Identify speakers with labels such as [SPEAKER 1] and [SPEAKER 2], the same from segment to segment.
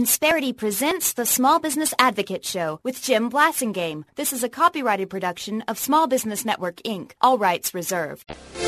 [SPEAKER 1] Insperity presents the Small Business Advocate Show with Jim Blasingame. This is a copyrighted production of Small Business Network, Inc. All rights reserved.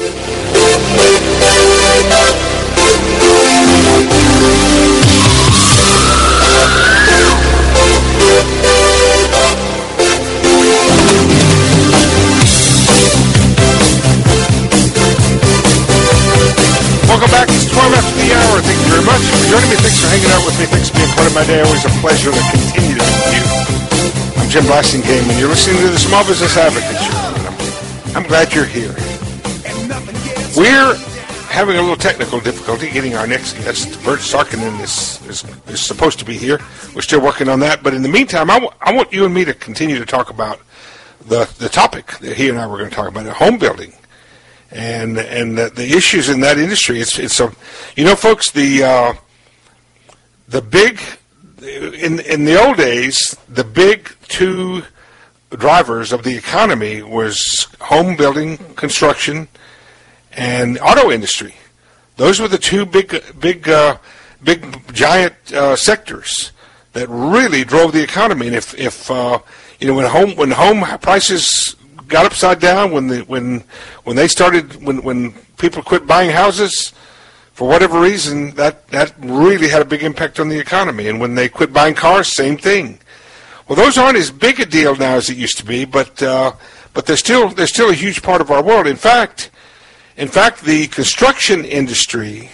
[SPEAKER 2] Welcome back. It's 12 after the hour. Thank you very much for joining me. Thanks for hanging out with me. Thanks for being part of my day. Always a pleasure to continue to be with you. I'm Jim Blasingame, and you're listening to the Small Business Advocate Show. I'm glad you're here. We're having a little technical difficulty getting our next guest. Bert Sarkinen is supposed to be here. We're still working on that. But in the meantime, I want you and me to continue to talk about the topic that he and I were going to talk about, home building. And the issues in that industry, it's folks, the big in the old days, the big two drivers of the economy was home building, construction, and auto industry. Those were the two big giant sectors that really drove the economy. And if when home prices got upside down, when people quit buying houses for whatever reason, that really had a big impact on the economy. And when they quit buying cars, same thing. Well, those aren't as big a deal now as it used to be, but they're still a huge part of our world. In fact, the construction industry,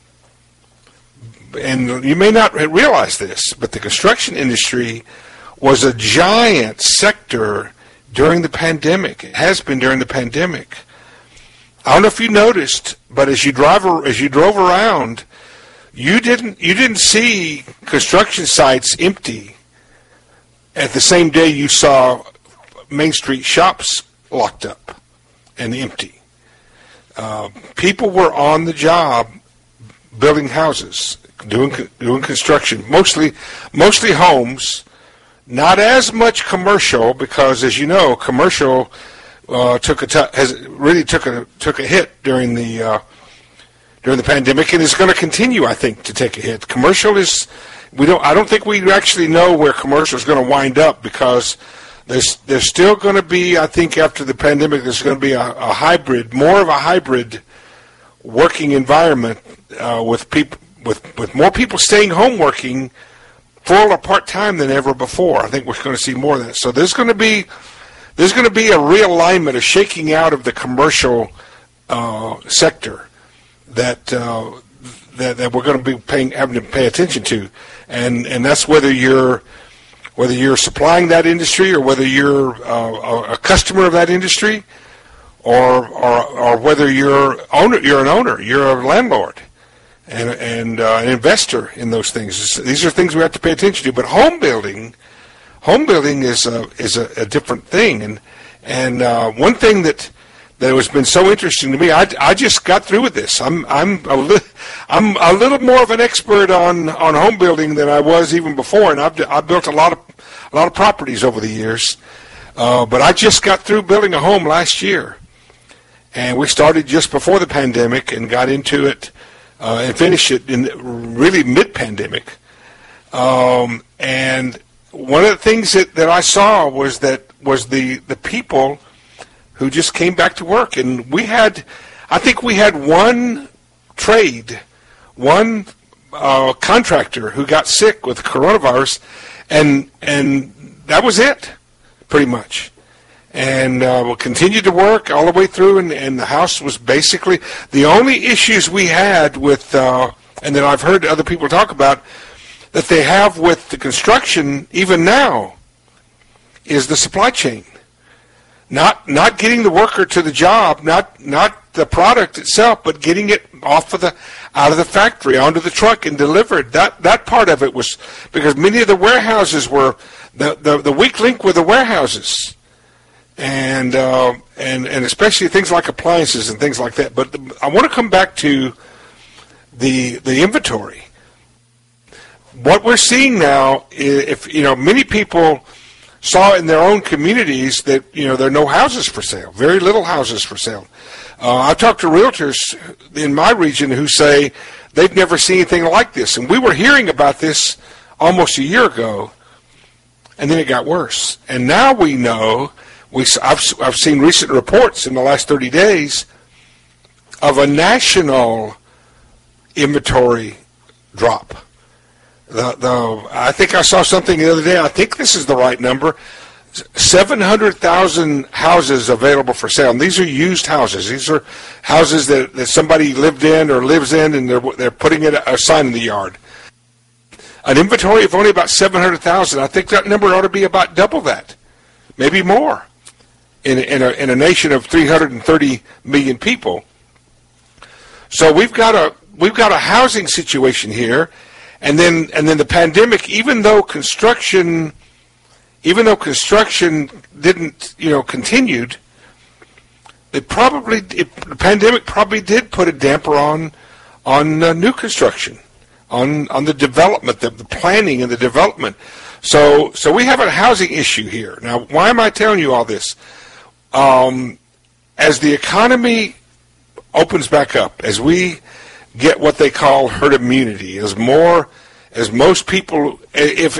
[SPEAKER 2] and you may not realize this, but the construction industry was a giant sector during the pandemic. It has been during the pandemic. I don't know if you noticed, but as you drove around, you didn't see construction sites empty at the same day you saw Main Street shops locked up and empty. People were on the job building houses, doing construction, mostly homes. Not as much commercial, because, as you know, commercial took a hit during the pandemic, and is going to continue, I think, to take a hit. Commercial I don't think we actually know where commercial is going to wind up, because there's still going to be, I think, after the pandemic, there's going to be more of a hybrid working environment with more people staying home working full or part-time than ever before. I think we're going to see more of that. So there's going to be a realignment, a shaking out of the commercial sector that we're going to be having to pay attention to, and that's whether you're supplying that industry, or whether you're a customer of that industry, or whether you're an owner, you're a landlord. And an investor in those things. These are things we have to pay attention to. But home building is a different thing. And one thing that has been so interesting to me, I just got through with this. I'm a little more of an expert on home building than I was even before, and I've built a lot of properties over the years. But I just got through building a home last year, and we started just before the pandemic and got into it. And finish it in really mid-pandemic. And one of the things that I saw was the people who just came back to work. And I think we had one contractor who got sick with coronavirus, and that was it, pretty much. And we'll continue to work all the way through, and the house was basically the only issues we had with, and that I've heard other people talk about, that they have with the construction even now, is the supply chain. Not getting the worker to the job, not the product itself, but getting it out of the factory onto the truck and delivered. That part of it was because many of the warehouses were the weak link were the warehouses. And especially things like appliances and things like that. But I want to come back to the inventory. What we're seeing now is, many people saw in their own communities that, there are no houses for sale, very little houses for sale. I've talked to realtors in my region who say they've never seen anything like this. And we were hearing about this almost a year ago, and then it got worse. And now we know, I've seen recent reports in the last 30 days of a national inventory drop. I think I saw something the other day, I think this is the right number, 700,000 houses available for sale. And these are used houses. These are houses that somebody lived in or lives in, and they're putting a sign in the yard. An inventory of only about 700,000. I think that number ought to be about double that, maybe more, in a nation of 330 million people. So we've got a housing situation here, and then the pandemic. Even though construction didn't continued, the pandemic probably did put a damper on new construction. On the development, the planning and the development. So we have a housing issue here. Now, why am I telling you all this? As the economy opens back up, as we get what they call herd immunity, as most people, if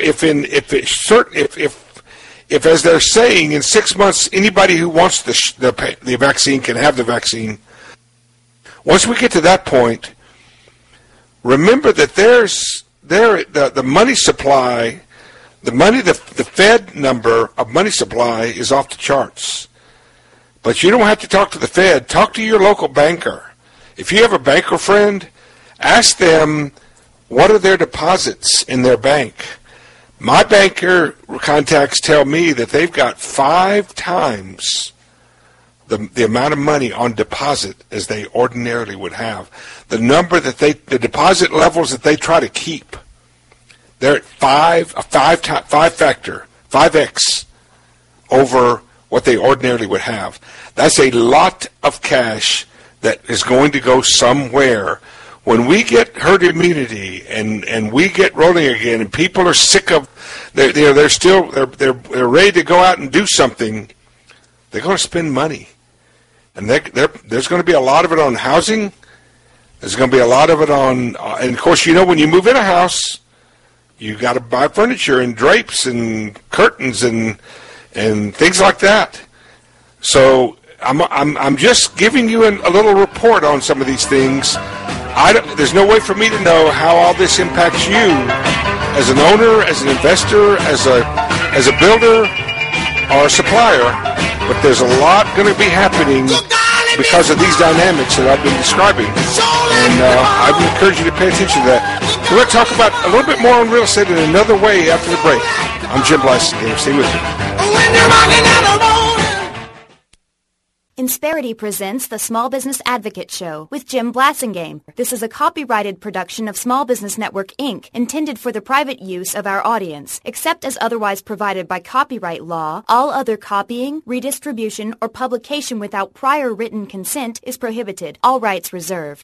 [SPEAKER 2] as they're saying, in 6 months, anybody who wants the vaccine can have the vaccine. Once we get to that point, remember that the money supply, the Fed number of money supply is off the charts. But you don't have to talk to the Fed. Talk to your local banker. If you have a banker friend, ask them what are their deposits in their bank. My banker contacts tell me that they've got 5 times the amount of money on deposit as they ordinarily would have. The deposit levels that they try to keep, they're at 5x over what they ordinarily would have. That's a lot of cash that is going to go somewhere. When we get herd immunity and we get rolling again, and people are sick of, they're ready to go out and do something, they're going to spend money. And there's going to be a lot of it on housing. There's going to be a lot of it on, and of course, when you move in a house, you got to buy furniture and drapes and curtains and things like that. So I'm just giving you a little report on some of these things. There's no way for me to know how all this impacts you as an owner, as an investor, as a builder, or a supplier. But there's a lot going to be happening because of these dynamics that I've been describing. And I would encourage you to pay attention to that. We're going to talk about a little bit more on real estate in another way after the break. I'm Jim Blasingame. Stay with me.
[SPEAKER 1] Insperity presents the Small Business Advocate Show with Jim Blasingame. This is a copyrighted production of Small Business Network, Inc., intended for the private use of our audience. Except as otherwise provided by copyright law, all other copying, redistribution, or publication without prior written consent is prohibited. All rights reserved.